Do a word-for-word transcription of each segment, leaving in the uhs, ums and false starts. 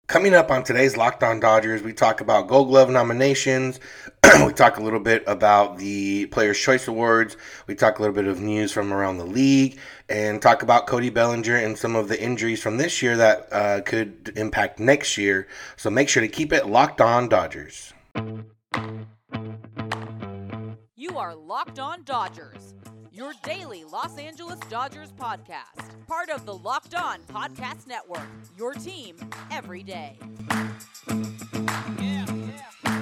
Coming up on today's Locked On Dodgers, we talk about Gold Glove nominations. We talk a little bit about the Players' Choice Awards. We talk a little bit of news from around the league and talk about Cody Bellinger and some of the injuries from this year that uh, could impact next year. So make sure to keep it Locked On Dodgers. You are Locked On Dodgers, your daily Los Angeles Dodgers podcast. Part of the Locked On Podcast Network, your team every day. Yeah, yeah.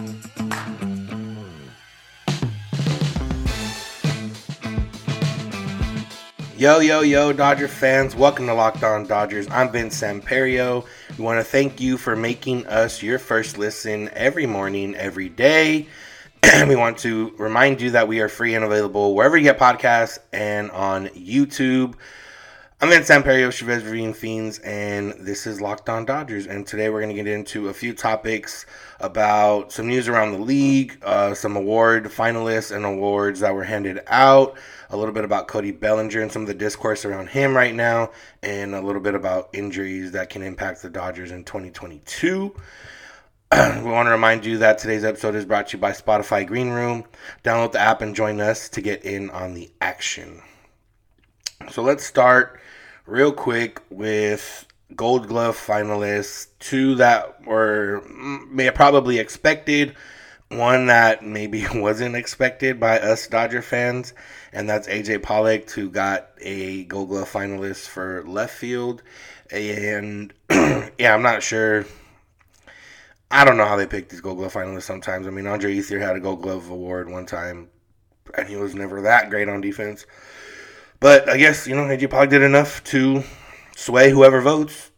Yo, yo, yo, Dodger fans. Welcome to Locked On Dodgers. I'm Vince Samperio. We want to thank you for making us your first listen every morning, every day. We want to remind you that we are free and available wherever you get podcasts and on YouTube. I'm Vince Samperio, Chavez Ravine Fiends, and this is Locked On Dodgers. And today we're going to get into a few topics about some news around the league, uh, some award finalists and awards that were handed out, a little bit about Cody Bellinger and some of the discourse around him right now, and a little bit about injuries that can impact the Dodgers in twenty twenty-two. We want to remind you that today's episode is brought to you by Spotify Green Room. Download the app and join us to get in on the action. So let's start real quick with Gold Glove finalists. Two that were may have probably expected. One that maybe wasn't expected by us Dodger fans. And that's A J Pollock, who got a Gold Glove finalist for left field. And yeah, I'm not sure. I don't know how they pick these Gold Glove finalists sometimes. I mean, Andre Ethier had a Gold Glove award one time, and he was never that great on defense. But I guess, you know, A J Pollock did enough to sway whoever votes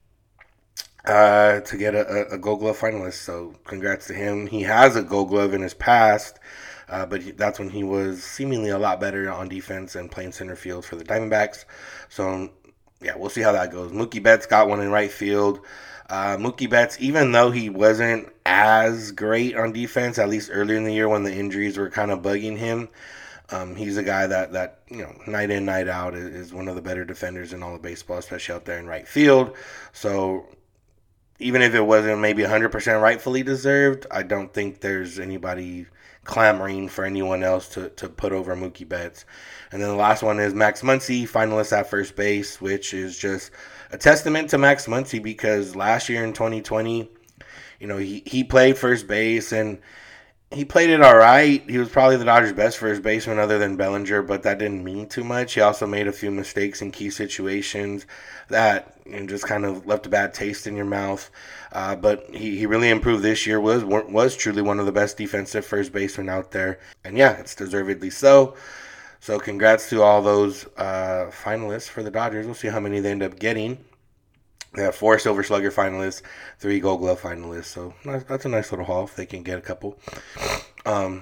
uh, to get a, a Gold Glove finalist. So congrats to him. He has a Gold Glove in his past, uh, but he, that's when he was seemingly a lot better on defense and playing center field for the Diamondbacks. So, yeah, we'll see how that goes. Mookie Betts got one in right field. Uh, Mookie Betts, even though he wasn't as great on defense, at least earlier in the year when the injuries were kind of bugging him, um, he's a guy that, that, you know, night in, night out is, is one of the better defenders in all of baseball, especially out there in right field. So even if it wasn't maybe one hundred percent rightfully deserved, I don't think there's anybody clamoring for anyone else to, to put over Mookie Betts. And then the last one is Max Muncy, finalist at first base, which is just a testament to Max Muncy because last year in twenty twenty, you know, he, he played first base and he played it all right. He was probably the Dodgers' best first baseman other than Bellinger, but that didn't mean too much. He also made a few mistakes in key situations that, you know, just kind of left a bad taste in your mouth. Uh, but he, he really improved this year, was was truly one of the best defensive first basemen out there. And yeah, it's deservedly so. So congrats to all those uh, finalists for the Dodgers. We'll see how many they end up getting. They have four Silver Slugger finalists, three Gold Glove finalists. So that's a nice little haul if they can get a couple. Um,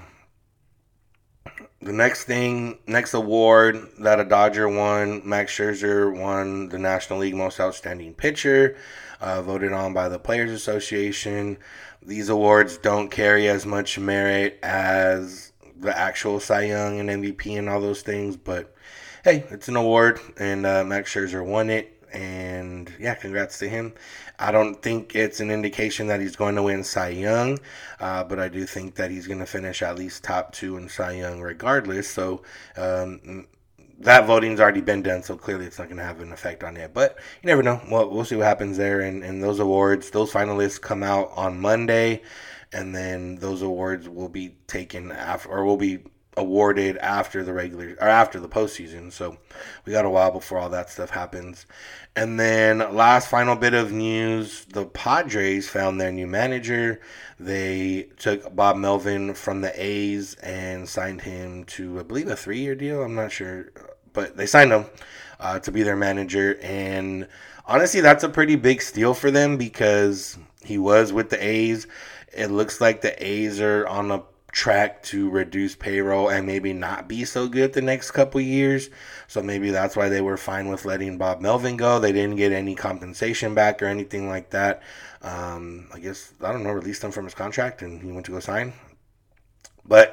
the next thing, next award that a Dodger won, Max Scherzer won the National League Most Outstanding Pitcher, uh, voted on by the Players Association. These awards don't carry as much merit as the actual Cy Young and M V P and all those things, but hey, it's an award, and uh, Max Scherzer won it. And yeah, congrats to him. I don't think it's an indication that he's going to win Cy Young, uh, but I do think that he's going to finish at least top two in Cy Young regardless. So um, that voting's already been done, so clearly it's not going to have an effect on it. But you never know. Well, we'll see what happens there. And, and those awards, those finalists come out on Monday, and then those awards will be taken after, or will be awarded after the regular or after the postseason. So we got a while before all that stuff happens. And then last final bit of news, the Padres found their new manager. They took Bob Melvin from the A's and signed him to, I believe, a three-year deal. I'm not sure, but they signed him uh, to be their manager. And honestly, that's a pretty big steal for them because he was with the A's. It looks like the A's are on a track to reduce payroll and maybe not be so good the next couple years. So maybe that's why they were fine with letting Bob Melvin go. They didn't get any compensation back or anything like that. Um, I guess, I don't know, released him from his contract and he went to go sign. But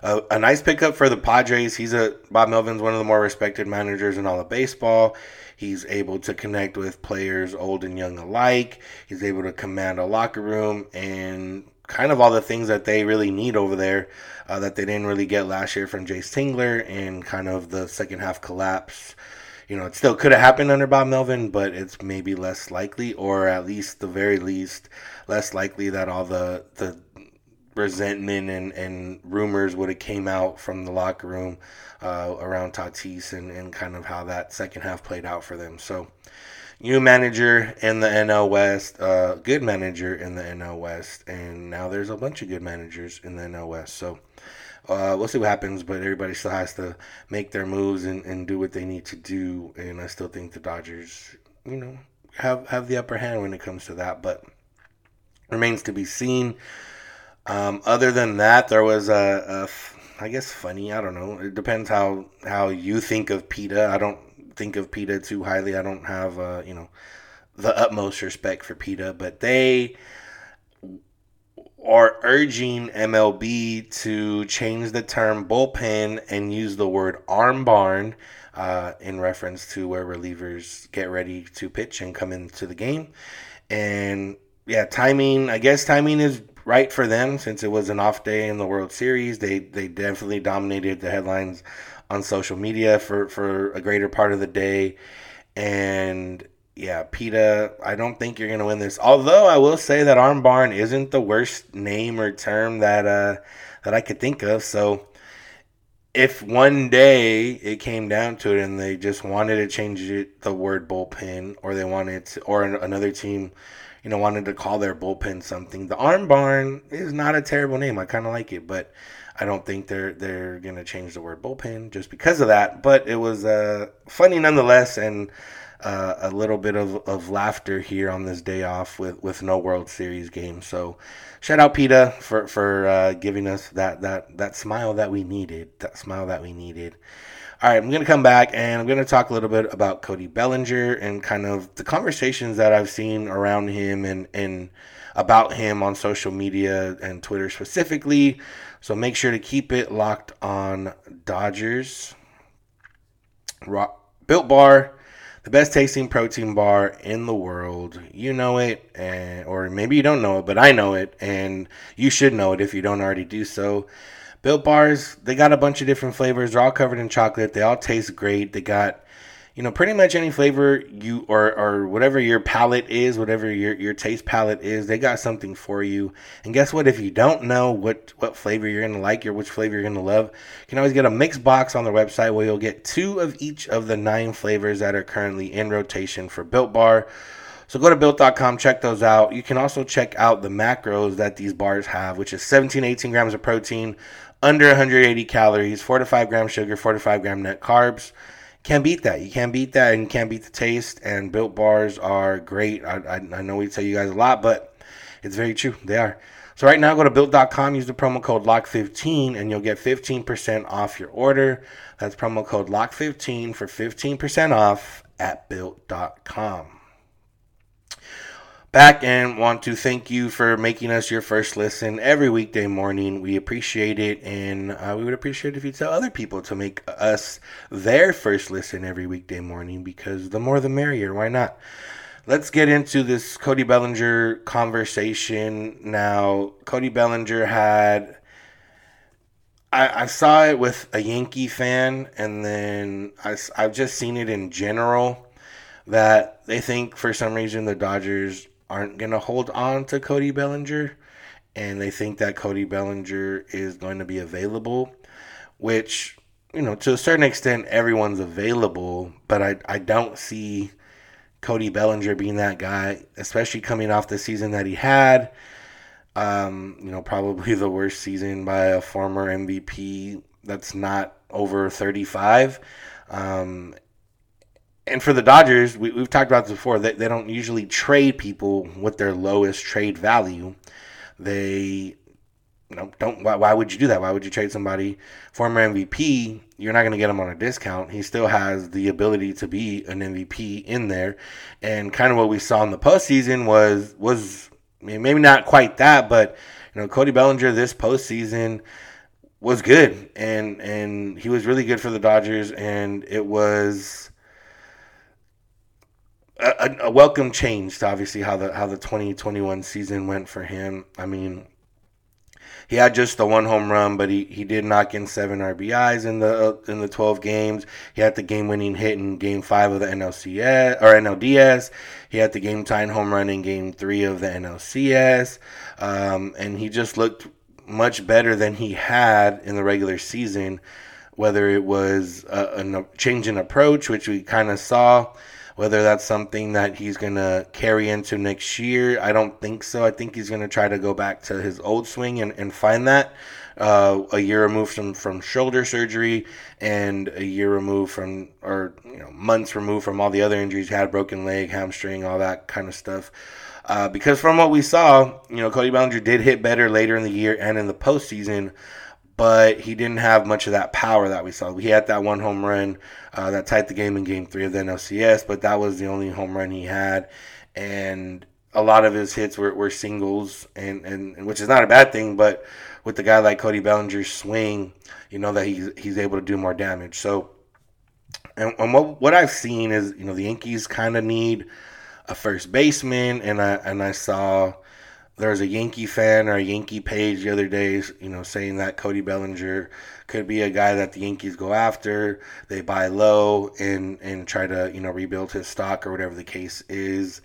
a, a nice pickup for the Padres. He's a Bob Melvin's one of the more respected managers in all of baseball. He's able to connect with players old and young alike. He's able to command a locker room and kind of all the things that they really need over there uh, that they didn't really get last year from Jace Tingler and kind of the second half collapse. You know, it still could have happened under Bob Melvin, but it's maybe less likely, or at least the very least, less likely that all the the resentment and, and rumors would have came out from the locker room uh, around Tatis and, and kind of how that second half played out for them. So, new manager in the N L West, uh, good manager in the N L West, and now there's a bunch of good managers in the N L West. So, Uh, we'll see what happens, but everybody still has to make their moves and, and do what they need to do. And I still think the Dodgers, you know, have, have the upper hand when it comes to that, but remains to be seen. Um, other than that, there was a, a, I guess, funny, I don't know. It depends how, how you think of PETA. I don't think of PETA too highly. I don't have, uh, you know, the utmost respect for PETA, but they are urging M L B to change the term bullpen and use the word arm barn uh, in reference to where relievers get ready to pitch and come into the game. And yeah, timing, I guess timing is right for them since it was an off day in the World Series. They they definitely dominated the headlines on social media for, for a greater part of the day. And yeah, PETA, I don't think you're going to win this. Although I will say that arm barn isn't the worst name or term that uh, that I could think of. So if one day it came down to it and they just wanted to change it, the word bullpen, or they wanted to, or another team, you know, wanted to call their bullpen something, the arm barn is not a terrible name. I kind of like it, but I don't think they're they're going to change the word bullpen just because of that. But it was uh, funny nonetheless, and Uh, a little bit of, of laughter here on this day off with, with no World Series game. So shout out PETA for, for uh, giving us that, that, that smile that we needed. That smile that we needed. All right, I'm going to come back and I'm going to talk a little bit about Cody Bellinger and kind of the conversations that I've seen around him and, and about him on social media and Twitter specifically. So make sure to keep it locked on Dodgers. Rock, Built Bar, the best tasting protein bar in the world. You know it, and, or maybe you don't know it, but I know it, and you should know it if you don't already do so. Built Bars, they got a bunch of different flavors. They're all covered in chocolate. They all taste great. They got, you know, pretty much any flavor you or or whatever your palate is, whatever your, your taste palate is, they got something for you. And guess what? If you don't know what, what flavor you're going to like or which flavor you're going to love, you can always get a mixed box on their website where you'll get two of each of the nine flavors that are currently in rotation for Built Bar. So go to built dot com, check those out. You can also check out the macros that these bars have, which is seventeen, eighteen grams of protein, under one hundred eighty calories, four to five grams sugar, four to five gram net carbs. Can't beat that. You can't beat that, and you can't beat the taste. And Built Bars are great. I, I, I know we tell you guys a lot, but it's very true. They are. So right now, go to built dot com, use the promo code lock fifteen, and you'll get fifteen percent off your order. That's promo code lock fifteen for fifteen percent off at built dot com. Back and want to thank you for making us your first listen every weekday morning. We appreciate it, and uh, we would appreciate if you tell other people to make us their first listen every weekday morning, because the more the merrier. Why not? Let's get into this Cody Bellinger conversation now. Cody Bellinger had, I, I saw it with a Yankee fan, and then I, I've just seen it in general, that they think for some reason the Dodgers aren't going to hold on to Cody Bellinger, and they think that Cody Bellinger is going to be available, which, you know, to a certain extent, everyone's available, but I, I don't see Cody Bellinger being that guy, especially coming off the season that he had. Um, you know, probably the worst season by a former M V P that's not over thirty-five. Um, And for the Dodgers, we, we've talked about this before, they, they don't usually trade people with their lowest trade value. They, you know, don't. Why, why would you do that? Why would you trade somebody, former M V P? You're not going to get him on a discount. He still has the ability to be an M V P in there. And kind of what we saw in the postseason was, was maybe not quite that, but, you know, Cody Bellinger this postseason was good, and and he was really good for the Dodgers, and it was a, a welcome change to obviously how the how the twenty twenty-one season went for him. I mean, he had just the one home run, but he, he did knock in seven R B Is in the in the twelve games. He had the game winning hit in Game Five of the N L C S or N L D S. He had the game tying home run in Game Three of the N L C S, um, and he just looked much better than he had in the regular season. Whether it was a, a change in approach, which we kind of saw. Whether that's something that he's going to carry into next year, I don't think so. I think he's going to try to go back to his old swing and, and find that. Uh, a year removed from, from shoulder surgery and a year removed from, or you know, months removed from all the other injuries he had, broken leg, hamstring, all that kind of stuff. Uh, because from what we saw, you know, Cody Bellinger did hit better later in the year and in the postseason, but he didn't have much of that power that we saw. He had that one home run uh, that tied the game in Game three of the N L C S, but that was the only home run he had. And a lot of his hits were, were singles, and, and, and which is not a bad thing, but with a guy like Cody Bellinger's swing, you know that he's, he's able to do more damage. So, and, and what, what I've seen is, you know, the Yankees kind of need a first baseman, and I, and I saw... There was a Yankee fan or a Yankee page the other day, you know, saying that Cody Bellinger could be a guy that the Yankees go after. They buy low and, and try to, you know, rebuild his stock or whatever the case is.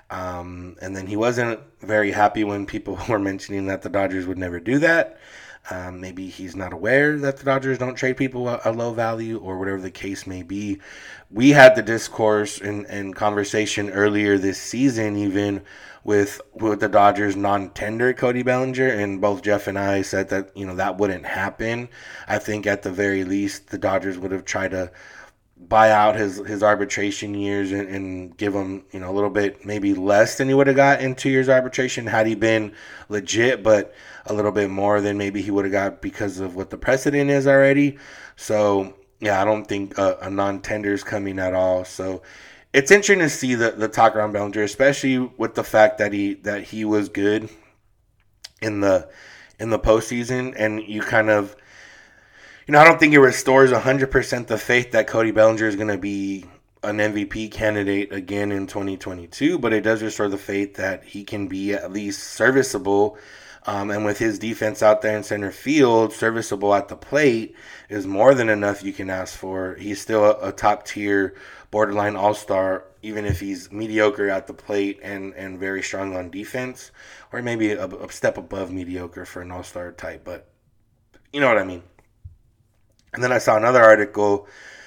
Um, and then he wasn't very happy when people were mentioning that the Dodgers would never do that. Um, maybe he's not aware that the Dodgers don't trade people a, a low value or whatever the case may be. We had the discourse and, and conversation earlier this season, even with with the Dodgers non-tender Cody Bellinger, and both Jeff and I said that, you know, that wouldn't happen. I think at the very least the Dodgers would have tried to buy out his, his arbitration years and, and give him, you know, a little bit maybe less than he would have got in two years arbitration had he been legit, but a little bit more than maybe he would have got because of what the precedent is already. So yeah, I don't think a, a non-tender is coming at all. So it's interesting to see the, the talk around Bellinger, especially with the fact that he that he was good in the in the postseason, and you kind of, you know, I don't think it restores one hundred percent the faith that Cody Bellinger is going to be an M V P candidate again in twenty twenty-two, but it does restore the faith that he can be at least serviceable. Um, and with his defense out there in center field, serviceable at the plate is more than enough you can ask for. He's still a, a top-tier, borderline all-star, even if he's mediocre at the plate and, and very strong on defense, or maybe a, a step above mediocre for an all-star type, but you know what I mean. And then I saw another article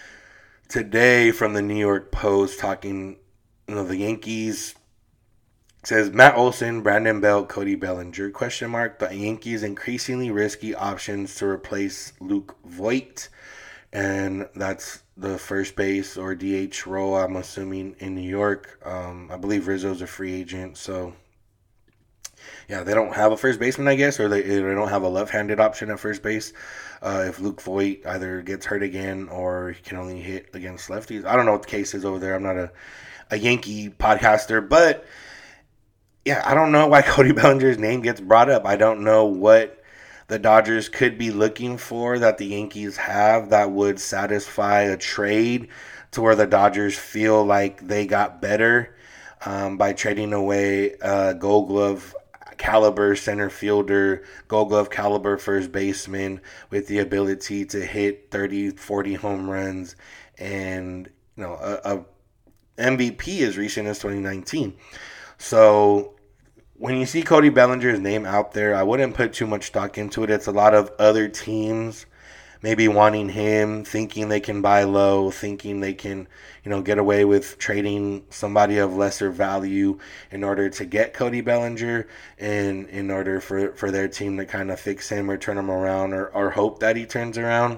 today from the New York Post talking, you know, the Yankees. It says Matt Olson, Brandon Belt, Cody Bellinger, question mark, the Yankees increasingly risky options to replace Luke Voit. And that's the first base or D H role, I'm assuming, in New York. Um, I believe Rizzo's a free agent, so yeah, they don't have a first baseman, I guess, or they, they don't have a left-handed option at first base. Uh, if Luke Voit either gets hurt again or he can only hit against lefties. I don't know what the case is over there. I'm not a, a Yankee podcaster, but yeah, I don't know why Cody Bellinger's name gets brought up. I don't know what the Dodgers could be looking for that the Yankees have that would satisfy a trade to where the Dodgers feel like they got better um, by trading away a Gold Glove caliber center fielder, Gold Glove caliber first baseman with the ability to hit thirty, forty home runs, and you know a, a M V P as recent as twenty nineteen. So when you see Cody Bellinger's name out there, I wouldn't put too much stock into it. It's a lot of other teams maybe wanting him, thinking they can buy low, thinking they can, you know, get away with trading somebody of lesser value in order to get Cody Bellinger, and in order for, for their team to kind of fix him or turn him around, or, or hope that he turns around.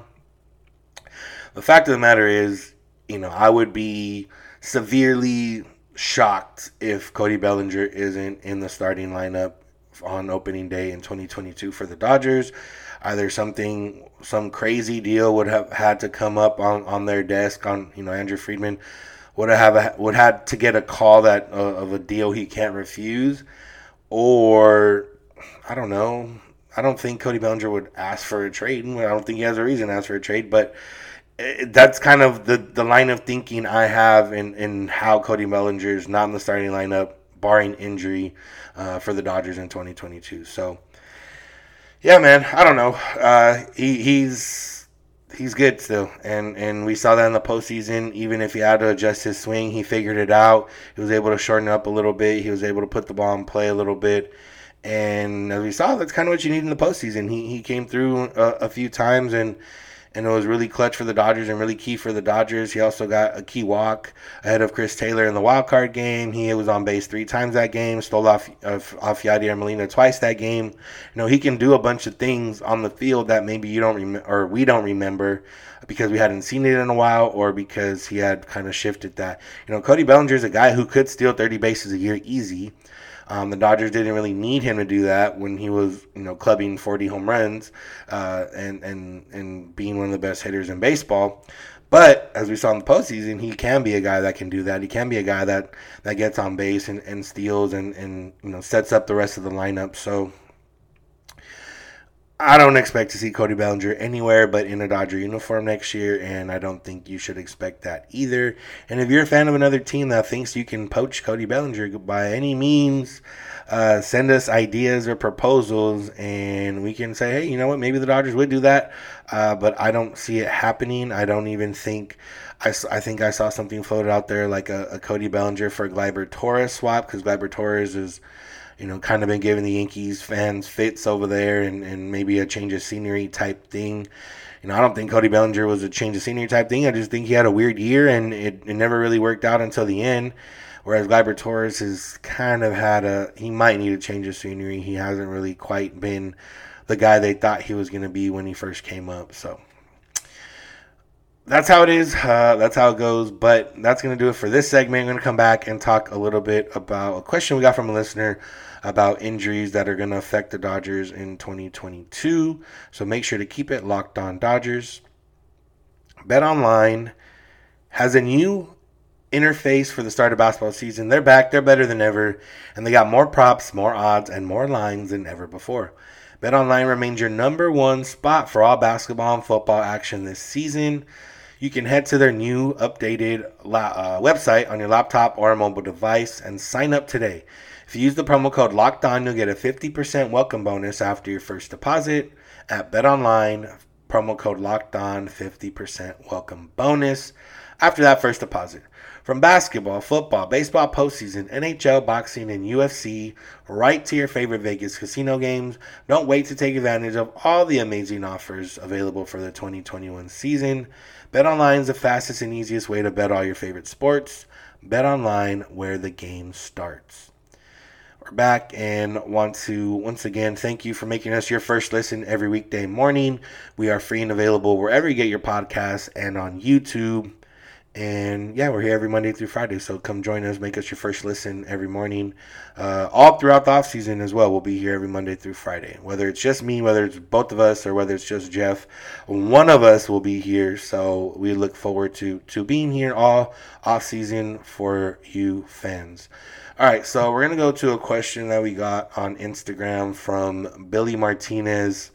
The fact of the matter is, you know, I would be severely shocked if Cody Bellinger isn't in the starting lineup on opening day in twenty twenty-two for the Dodgers. Either something, some crazy deal would have had to come up on, on their desk. On you know, Andrew Friedman would have a, would have to get a call that uh, of a deal he can't refuse, or I don't know. I don't think Cody Bellinger would ask for a trade. I don't think he has a reason to ask for a trade, but that's kind of the, the line of thinking I have in, in how Cody Bellinger is not in the starting lineup, barring injury, uh, for the Dodgers in twenty twenty-two. So, yeah, man, I don't know. Uh, he he's he's good still, and and we saw that in the postseason. Even if he had to adjust his swing, he figured it out. He was able to shorten up a little bit. He was able to put the ball in play a little bit. And as we saw, that's kind of what you need in the postseason. He he came through a, a few times, and and it was really clutch for the Dodgers and really key for the Dodgers. He also got a key walk ahead of Chris Taylor in the wild card game. He was on base three times that game, stole off off, off Yadier Molina twice that game. You know, he can do a bunch of things on the field that maybe you don't remember, or we don't remember, because we hadn't seen it in a while, or because he had kind of shifted that. You know, Cody Bellinger is a guy who could steal thirty bases a year easy. Um, the Dodgers didn't really need him to do that when he was, you know, clubbing forty home runs uh, and and and being one of the best hitters in baseball. But as we saw in the postseason, he can be a guy that can do that. He can be a guy that, that gets on base and, and steals and, and you know sets up the rest of the lineup. So I don't expect to see Cody Bellinger anywhere but in a Dodger uniform next year, and I don't think you should expect that either. And if you're a fan of another team that thinks you can poach Cody Bellinger by any means, uh, send us ideas or proposals, and we can say, hey, you know what, maybe the Dodgers would do that, uh, but I don't see it happening. I don't even think I, I think I saw something floated out there like a, a Cody Bellinger for Gleyber Torres swap, because Gleyber Torres is, you know, kind of been giving the Yankees fans fits over there, and, and maybe a change of scenery type thing. You know, I don't think Cody Bellinger was a change of scenery type thing. I just think he had a weird year, and it, it never really worked out until the end. Whereas Gleyber Torres has kind of had a, he might need a change of scenery. He hasn't really quite been the guy they thought he was going to be when he first came up. So that's how it is. Uh, that's how it goes. But that's going to do it for this segment. I'm going to come back and talk a little bit about a question we got from a listener about injuries that are going to affect the Dodgers in twenty twenty-two. So make sure to keep it locked on Dodgers. BetOnline has a new interface for the start of basketball season. They're back. They're better than ever. And they got more props, more odds, and more lines than ever before. BetOnline remains your number one spot for all basketball and football action this season. You can head to their new updated la- uh, website on your laptop or a mobile device and sign up today. If you use the promo code LOCKEDON, you'll get a fifty percent welcome bonus after your first deposit. At BetOnline, promo code LOCKEDON, fifty percent welcome bonus after that first deposit. From basketball, football, baseball postseason, N H L, boxing, and U F C, right to your favorite Vegas casino games, don't wait to take advantage of all the amazing offers available for the twenty twenty-one season. BetOnline is the fastest and easiest way to bet all your favorite sports. BetOnline, where the game starts. We're back and want to once again thank you for making us your first listen every weekday morning. We are free and available wherever you get your podcasts and on YouTube. And yeah, we're here every Monday through Friday, so come join us, make us your first listen every morning. Uh, all throughout the off season as well, we'll be here every Monday through Friday. Whether it's just me, whether it's both of us, or whether it's just Jeff, one of us will be here. So we look forward to to being here all off season for you fans. All right, so we're gonna go to a question that we got on Instagram from Billy Martinez,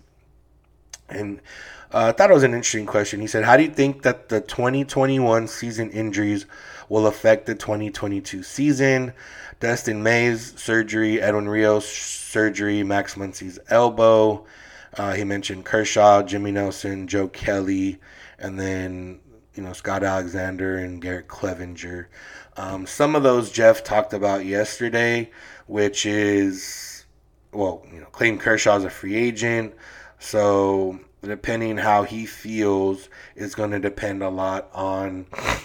and I uh, thought it was an interesting question. He said, how do you think that the twenty twenty-one season injuries will affect the twenty twenty-two season? Dustin May's surgery, Edwin Rios' surgery, Max Muncy's elbow. Uh, he mentioned Kershaw, Jimmy Nelson, Joe Kelly, and then, you know, Scott Alexander and Garrett Clevenger. Um, some of those Jeff talked about yesterday, which is, well, you know, Clayton Kershaw is a free agent, so depending how he feels is going to depend a lot on,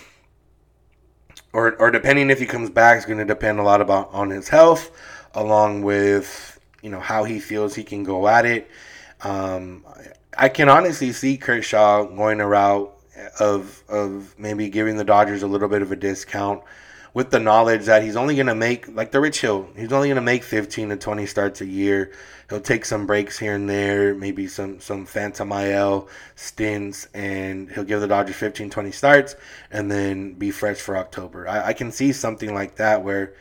or or depending if he comes back is going to depend a lot about on his health, along with, you know, how he feels he can go at it. Um, I can honestly see Kershaw going a route of of maybe giving the Dodgers a little bit of a discount, with the knowledge that he's only going to make, like the Rich Hill, he's only going to make fifteen to twenty starts a year. He'll take some breaks here and there, maybe some, some Phantom I L stints, and he'll give the Dodgers fifteen, twenty starts and then be fresh for October. I, I can see something like that where,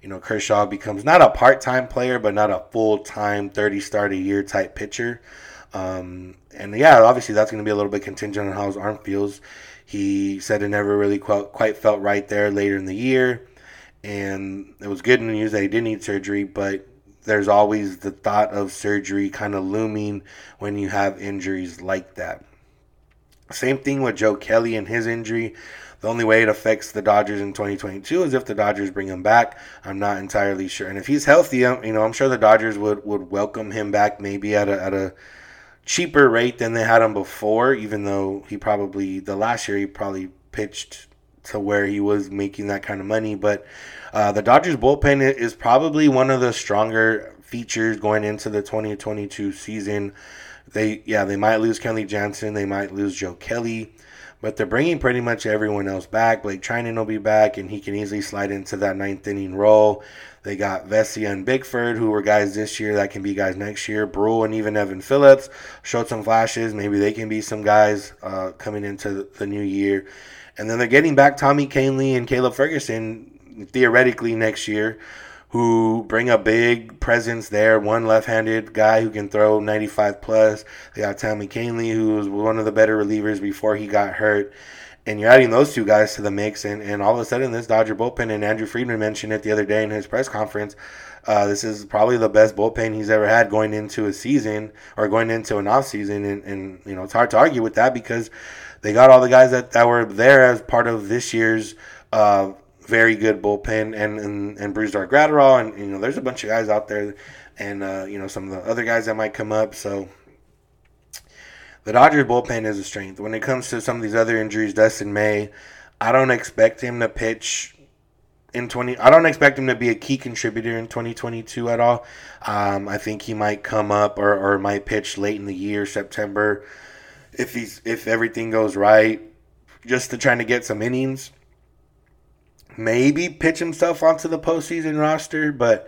you know, Kershaw becomes not a part-time player, but not a full-time thirty start a year type pitcher. Um, and yeah, obviously that's going to be a little bit contingent on how his arm feels. He said it never really quite, quite felt right there later in the year. And it was good news that he did need surgery, but there's always the thought of surgery kind of looming when you have injuries like that. Same thing with Joe Kelly and his injury. The only way it affects the Dodgers in twenty twenty-two is if the Dodgers bring him back. I'm not entirely sure. And if he's healthy, you know, I'm sure the Dodgers would, would welcome him back maybe at a, at a cheaper rate than they had him before, even though he probably, the last year he probably pitched to where he was making that kind of money. But uh, the Dodgers bullpen is probably one of the stronger features going into the twenty twenty-two season. They, yeah, they might lose Kenley Jansen. They might lose Joe Kelly. But they're bringing pretty much everyone else back. Blake Trinan will be back, and he can easily slide into that ninth inning role. They got Vesia and Bickford, who were guys this year that can be guys next year. Brule and even Evan Phillips showed some flashes. Maybe they can be some guys uh, coming into the new year. And then they're getting back Tommy Kahnle and Caleb Ferguson, theoretically, next year, who bring a big presence there. One left-handed guy who can throw ninety-five plus. They got Tommy Kahnle, who was one of the better relievers before he got hurt. And you're adding those two guys to the mix, and, and all of a sudden this Dodger bullpen, and Andrew Friedman mentioned it the other day in his press conference, uh, this is probably the best bullpen he's ever had going into a season or going into an offseason. And, and, you know, it's hard to argue with that because they got all the guys that, that were there as part of this year's uh, very good bullpen, and, and, and Brusdar Graterol, and, you know, there's a bunch of guys out there, and, uh, you know, some of the other guys that might come up, so the Dodgers bullpen is a strength. When it comes to some of these other injuries, Dustin May, I don't expect him to pitch in twenty. I don't expect him to be a key contributor in twenty twenty-two at all. Um, I think he might come up or, or might pitch late in the year, September, if he's if everything goes right, just to try to get some innings. Maybe pitch himself onto the postseason roster, but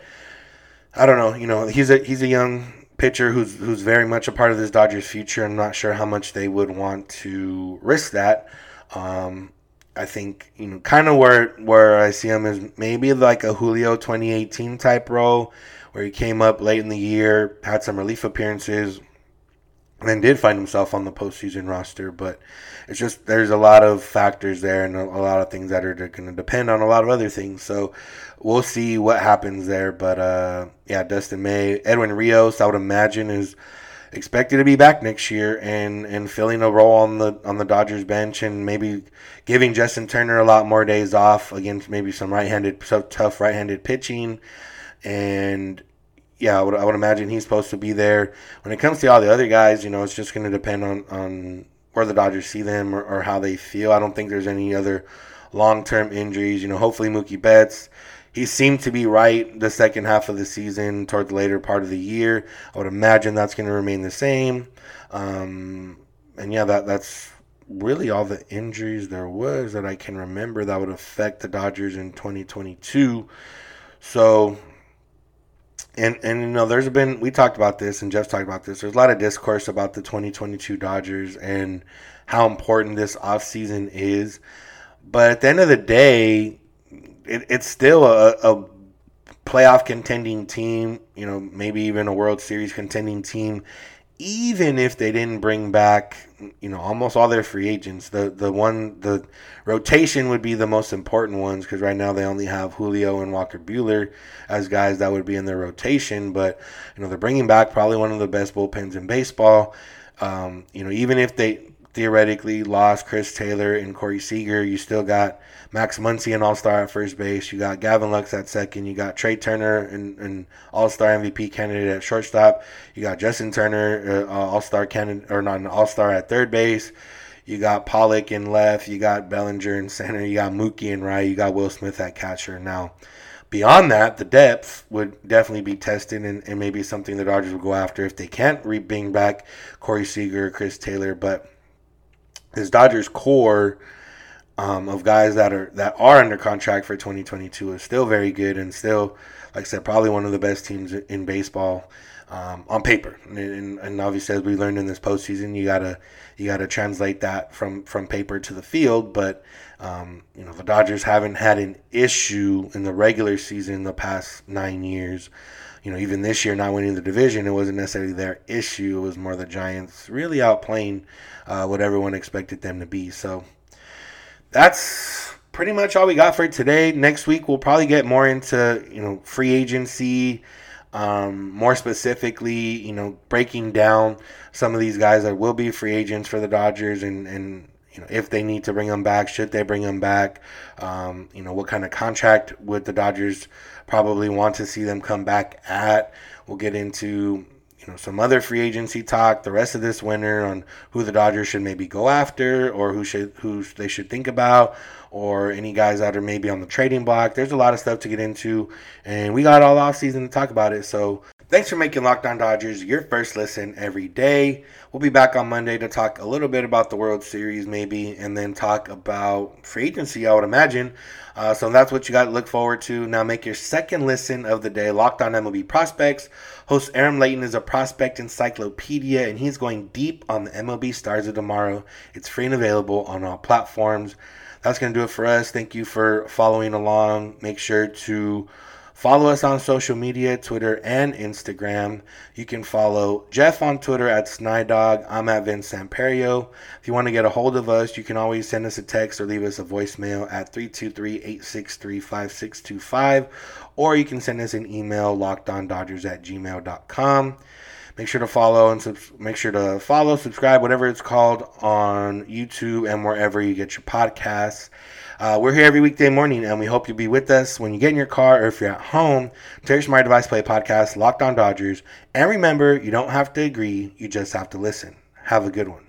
I don't know. You know, he's a he's a young pitcher who's who's very much a part of this Dodgers future. I'm not sure how much they would want to risk that. Um, I think, you know, kind of where where I see him is maybe like a Julio twenty eighteen type role, where he came up late in the year, had some relief appearances, and then did find himself on the postseason roster. But it's just there's a lot of factors there and a, a lot of things that are going to depend on a lot of other things. So we'll see what happens there. But, uh, yeah, Dustin May, Edwin Rios, I would imagine, is expected to be back next year and, and filling a role on the on the Dodgers bench and maybe giving Justin Turner a lot more days off against maybe some right-handed, so tough right-handed pitching. And, yeah, I would, I would imagine he's supposed to be there. When it comes to all the other guys, you know, it's just going to depend on, on where the Dodgers see them or, or how they feel. I don't think there's any other long-term injuries. You know, hopefully Mookie Betts, he seemed to be right the second half of the season toward the later part of the year. I would imagine that's going to remain the same. Um, and, yeah, that that's really all the injuries there was that I can remember that would affect the Dodgers in twenty twenty-two. So, and, and you know, there's been, we talked about this and Jeff talked about this. There's a lot of discourse about the twenty twenty-two Dodgers and how important this offseason is. But at the end of the day, It, it's still a, a playoff contending team, you know, maybe even a World Series contending team, even if they didn't bring back, you know, almost all their free agents. The the one, the rotation would be the most important ones because right now they only have Julio and Walker Buehler as guys that would be in their rotation. But, you know, they're bringing back probably one of the best bullpens in baseball. Um, you know, even if they theoretically lost Chris Taylor and Corey Seager, you still got Max Muncy, an all-star at first base. You got Gavin Lux at second. You got Trey Turner, an, an all-star M V P candidate at shortstop. You got Justin Turner, uh, all-star candidate, or not an all-star at third base. You got Pollock in left. You got Bellinger in center. You got Mookie in right. You got Will Smith at catcher. Now, beyond that, the depth would definitely be tested and, and maybe something the Dodgers will go after if they can't bring back Corey Seager or Chris Taylor. But this Dodgers core um, of guys that are that are under contract for twenty twenty-two is still very good and still, like I said, probably one of the best teams in baseball um, on paper. And, and obviously, as we learned in this postseason, you gotta you gotta translate that from, from paper to the field. But um, you know, the Dodgers haven't had an issue in the regular season the past nine years. You know, even this year, not winning the division, it wasn't necessarily their issue. It was more the Giants really outplaying uh, what everyone expected them to be. So that's pretty much all we got for today. Next week, we'll probably get more into, you know, free agency, um, more specifically, you know, breaking down some of these guys that will be free agents for the Dodgers and, and you know, if they need to bring them back, should they bring them back? Um, you know, what kind of contract would the Dodgers probably want to see them come back at? We'll get into, you know, some other free agency talk the rest of this winter on who the Dodgers should maybe go after or who should who they should think about, or any guys that are maybe on the trading block. There's a lot of stuff to get into, and we got all off season to talk about it. So thanks for making Locked On Dodgers your first listen every day. We'll be back on Monday to talk a little bit about the World Series maybe, and then talk about free agency, I would imagine. Uh, so that's what you got to look forward to. Now make your second listen of the day Locked On M L B Prospects. Host Aaron Layton is a prospect encyclopedia, and he's going deep on the M L B stars of tomorrow. It's free and available on all platforms. That's going to do it for us. Thank you for following along. Make sure to follow us on social media, Twitter and Instagram. You can follow Jeff on Twitter at Snydog. I'm at Vince Samperio. If you want to get a hold of us, you can always send us a text or leave us a voicemail at three two three, eight six three, five six two five. Or you can send us an email, lockedondodgers at gmail dot com. Make sure to follow and sub- make sure to follow, subscribe, whatever it's called, on YouTube and wherever you get your podcasts. Uh, we're here every weekday morning, and we hope you'll be with us when you get in your car or if you're at home. To your smart device, play podcast, Locked On Dodgers. And remember, you don't have to agree, you just have to listen. Have a good one.